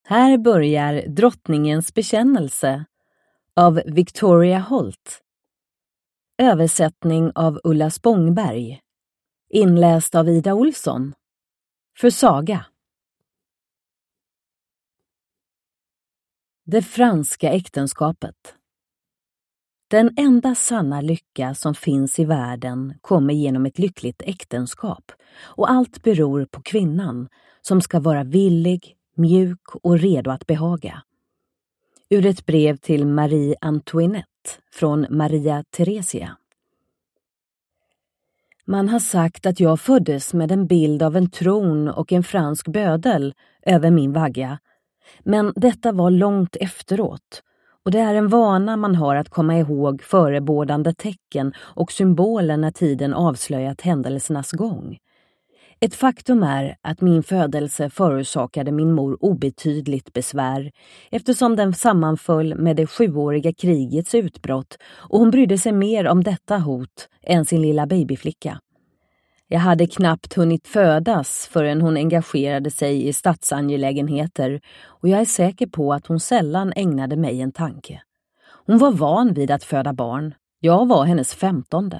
Här börjar Drottningens bekännelse av Victoria Holt. Översättning av Ulla Spångberg. Inläst av Ida Olsson. För Saga. Det franska äktenskapet. Den enda sanna lycka som finns i världen kommer genom ett lyckligt äktenskap, och allt beror på kvinnan som ska vara villig, mjuk och redo att behaga. Ur ett brev till Marie Antoinette från Maria Theresia. Man har sagt att jag föddes med en bild av en tron och en fransk bödel över min vagga, men detta var långt efteråt, och det är en vana man har att komma ihåg förebådande tecken och symboler när tiden avslöjat händelsernas gång. Ett faktum är att min födelse förorsakade min mor obetydligt besvär, eftersom den sammanföll med det 7-åriga krigets utbrott, och hon brydde sig mer om detta hot än sin lilla babyflicka. Jag hade knappt hunnit födas förrän hon engagerade sig i statsangelägenheter, och jag är säker på att hon sällan ägnade mig en tanke. Hon var van vid att föda barn. Jag var hennes 15:e.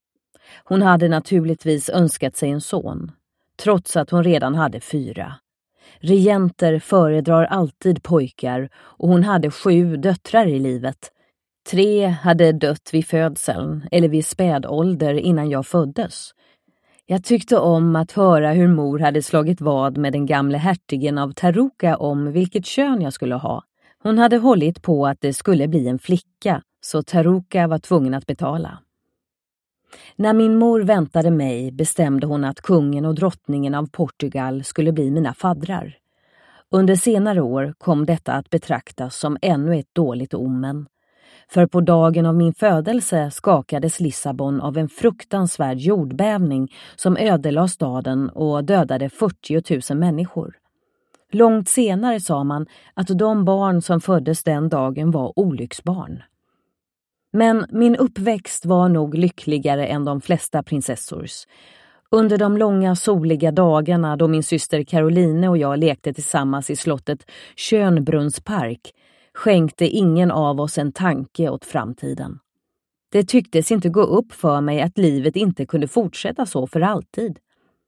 Hon hade naturligtvis önskat sig en son, trots att hon redan hade 4. Regenter föredrar alltid pojkar, och hon hade 7 döttrar i livet. 3 hade dött vid födseln eller vid spädålder innan jag föddes. Jag tyckte om att höra hur mor hade slagit vad med den gamle hertigen av Tarouka om vilket kön jag skulle ha. Hon hade hållit på att det skulle bli en flicka, så Tarouka var tvungen att betala. När min mor väntade mig bestämde hon att kungen och drottningen av Portugal skulle bli mina faddrar. Under senare år kom detta att betraktas som ännu ett dåligt omen. För på dagen av min födelse skakades Lissabon av en fruktansvärd jordbävning som ödelade staden och dödade 40 000 människor. Långt senare sa man att de barn som föddes den dagen var olycksbarn. Men min uppväxt var nog lyckligare än de flesta prinsessors. Under de långa soliga dagarna då min syster Caroline och jag lekte tillsammans i slottet Schönbrunns park skänkte ingen av oss en tanke åt framtiden. Det tycktes inte gå upp för mig att livet inte kunde fortsätta så för alltid.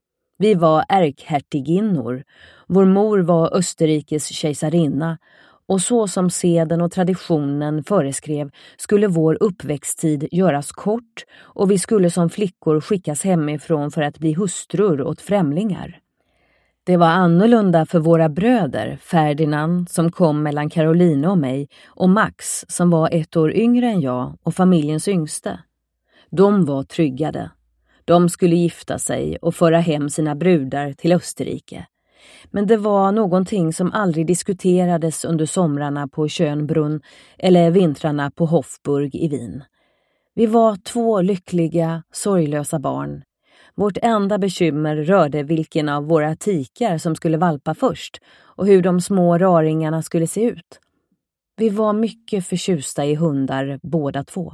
Vi var ärkhertiginnor, vår mor var Österrikes kejsarinna, och så som seden och traditionen föreskrev skulle vår uppväxttid göras kort, och vi skulle som flickor skickas hemifrån för att bli hustrur åt främlingar. Det var annorlunda för våra bröder, Ferdinand som kom mellan Caroline och mig, och Max som var 1 år yngre än jag och familjens yngste. De var tryggade. De skulle gifta sig och föra hem sina brudar till Österrike. Men det var någonting som aldrig diskuterades under somrarna på Schönbrunn eller vintrarna på Hofburg i Wien. Vi var 2 lyckliga, sorglösa barn. Vårt enda bekymmer rörde vilken av våra tikar som skulle valpa först och hur de små raringarna skulle se ut. Vi var mycket förtjusta i hundar båda 2.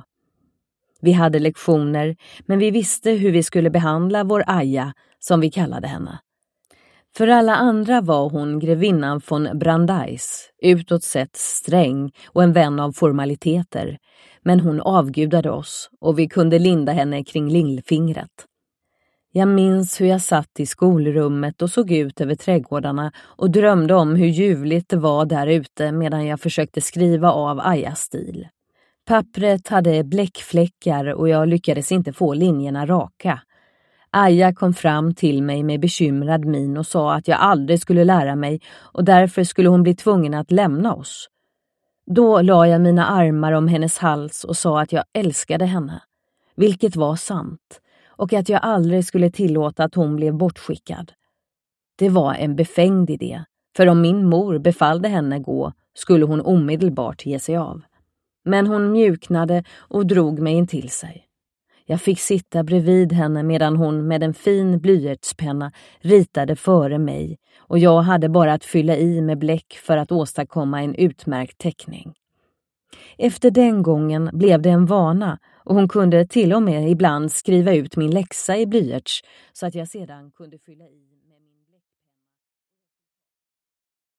Vi hade lektioner, men vi visste hur vi skulle behandla vår Aja, som vi kallade henne. För alla andra var hon grevinnan von Brandeis, utåt sett sträng och en vän av formaliteter, men hon avgudade oss och vi kunde linda henne kring lillfingret. Jag minns hur jag satt i skolrummet och såg ut över trädgårdarna och drömde om hur ljuvligt det var där ute medan jag försökte skriva av Ajas stil. Pappret hade bläckfläckar och jag lyckades inte få linjerna raka. Aja kom fram till mig med bekymrad min och sa att jag aldrig skulle lära mig och därför skulle hon bli tvungen att lämna oss. Då la jag mina armar om hennes hals och sa att jag älskade henne, vilket var sant, och att jag aldrig skulle tillåta att hon blev bortskickad. Det var en befängd idé, för om min mor befallde henne gå skulle hon omedelbart ge sig av. Men hon mjuknade och drog mig in till sig. Jag fick sitta bredvid henne medan hon med en fin blyertspenna ritade före mig och jag hade bara att fylla i med bläck för att åstadkomma en utmärkt teckning. Efter den gången blev det en vana och hon kunde till och med ibland skriva ut min läxa i blyerts så att jag sedan kunde fylla i.